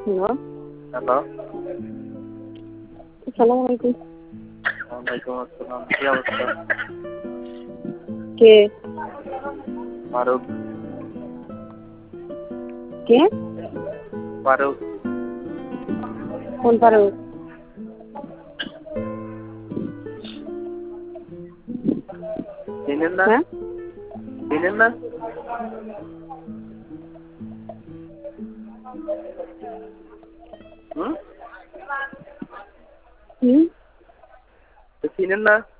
Hello, hello, আসসালামু আলাইকুম। ওয়ালাইকুম আসসালাম। কি অবস্থা? কে? ফারুক। কে? ফারুক। কোন ফারুক? চিনেন না? হ্যাঁ? চিনেন না? হুম? হুম? চিনেন না?